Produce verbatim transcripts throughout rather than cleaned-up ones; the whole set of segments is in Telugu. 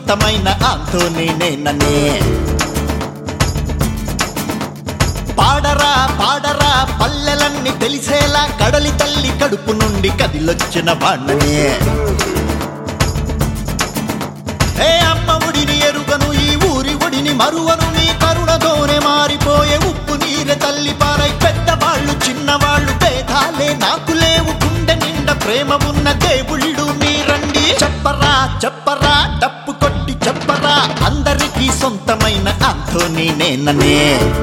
సొంతమైన ఆంథోనీ నేననే. పాడరా పాడరా పల్లెలన్నీ తెలిసేలా కడలి తల్లి కడుపు నుండి కదిలొచ్చిన వాణ్ణనే. ఏ అమ్మ ఒడిని ఎరుగను ఈ ఊరి ఒడిని మరువను నీ కరుణతోనే మారిపోయే ఉప్పు నీరె తల్లి పారై పెద్దవాళ్ళు చిన్నవాళ్ళు భేదాలే నాకు లేవు గుండె నిండా ప్రేమ ఉన్న దేవుళ్ళు మీరండి. చెప్పరా చెప్పరా డప్పు కొట్టి చెప్పరా అందరికీ సొంతమైన ఆంథోనీ నేననే.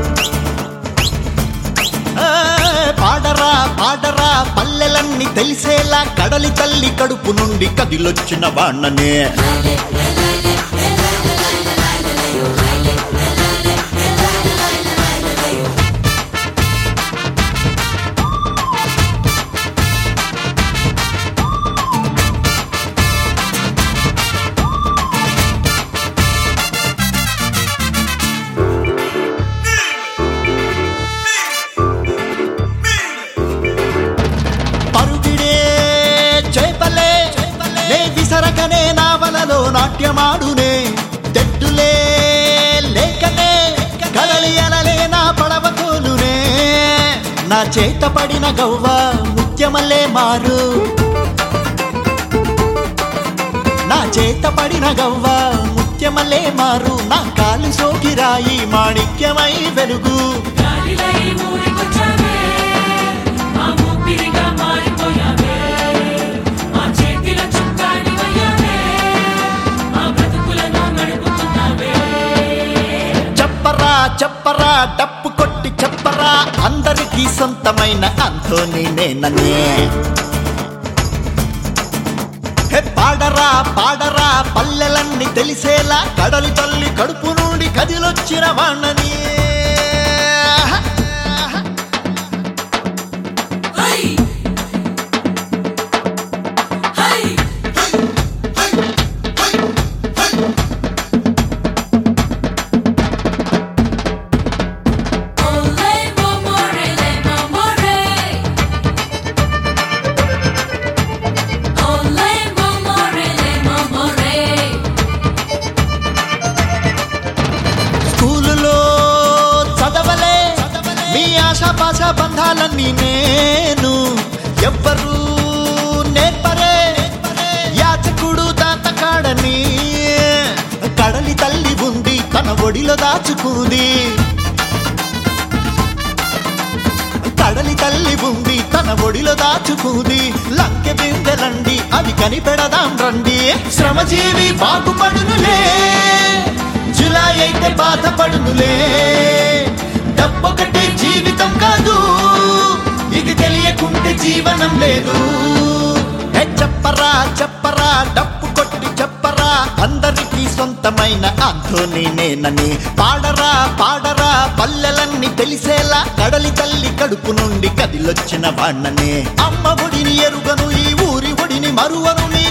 పాడరా పాడరా పల్లెలన్నీ తెలిసేలా కడలి తల్లి కడుపు నుండి కదిలొచ్చిన వాణ్ణనే. విసరకనే నావలలో నాట్యమాడునే తెడ్డులే లేకనే కదలి అలలే నా పడవ తోలునే. నా చేత పడిన గవ్వ ముత్యమల్లే మారు నా చేత పడిన గవ్వ ముత్యమల్లే మారు నా కాలు సోకిరాయి మాణిక్యమై వెలుగు. చెప్పరా డప్పు కొట్టి చెప్పరా అందరికీ సొంతమైన ఆంథోనీ నేననే. పాడరా పాడరా పల్లెలన్నీ తెలిసేలా కడలి తల్లి కడుపు నుండి కదిలొచ్చిన వాణ్ణని. ఆశాపాశ బంధాలన్నీ నేను ఎవ్వరూ నేర్పరే యాచకుడు దాతకాడని. కడలి తల్లి ఉంది తన ఒడిలో దాచుకుంది కడలి తల్లి ఉంది తన ఒడిలో దాచుకుంది. లంకె బిందెలండి అవి కనిపెడదాం రండి. శ్రమజీవి బాగుపడునులే జులై అయితే బాధపడునులే. డబ్బొకటే జీవితం కాదు ఇది తెలియకుంటే జీవనం లేదు. చెప్పరా చెప్పరా డప్పు కొట్టి చెప్పరా అందరికీ సొంతమైన ఆంథోనీ నేనని. పాడరా పాడరా పల్లెలన్నీ తెలిసేలా కడలి తల్లి కడుపు నుండి కదిలొచ్చిన వాణ్ణనే. అమ్మ ఒడిని ఎరుగను ఈ ఊరి ఒడిని మరువను నీ